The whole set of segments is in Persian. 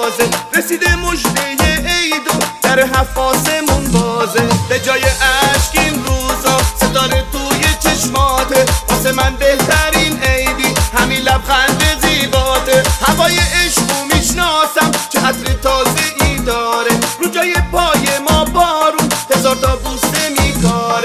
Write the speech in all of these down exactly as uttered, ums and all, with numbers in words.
تازه رسیده مژده عید و در هفت آسمون بازه. به جای اشک این روزا ستاره توی چشماته، واسه من بهترین عیدی همین لبخند زیباته. هوای عشقو میشناسم چه عطر تازه ای داره، رو جای پای ما بارون هزار تا بوسه میکاره.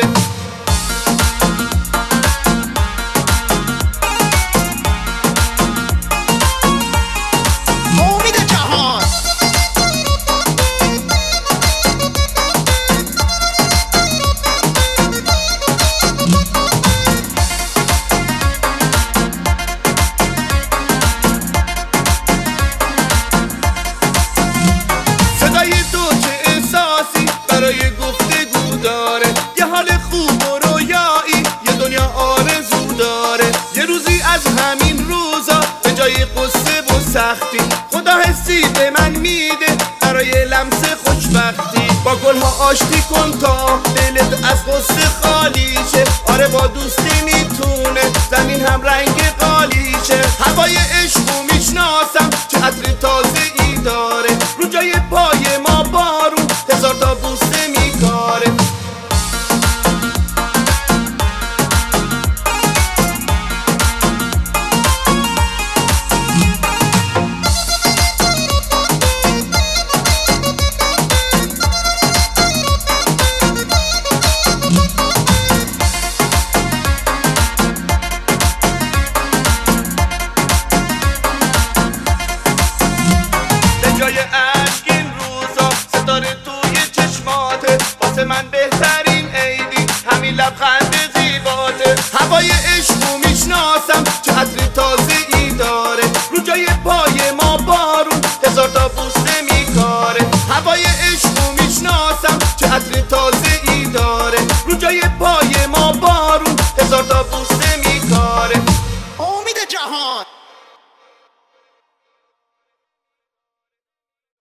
برای گفتگو داره، یه حال خوب و رویایی، یه دنیا آرزو داره. یه روزی از همین روزا به جای قصه و سختی خدا حسی به من میده برای لمس خوشبختی. با گلها آشتی کن تا دلت از قصه خالی شه. آره با دوستی میتونه زمین هم رنگ قالی شه. هوای عشقو میشناسم چه عطر تازه ای داره، رو جای پای ما بارون هزار تا بوسه میکاره. به جای اشک این روزا ستاره توی چشماته، واسه من بهترین عیدی همین لبخند زیباته. هوای عشقو میشناسم چه عطر تازه ای داره، رو جای پای ما بارون هزار تا بوسه میکاره. هوای عشقو میشناسم چه عطر تازه ای داره، رو جای پای ما بارون هزار تا بوسه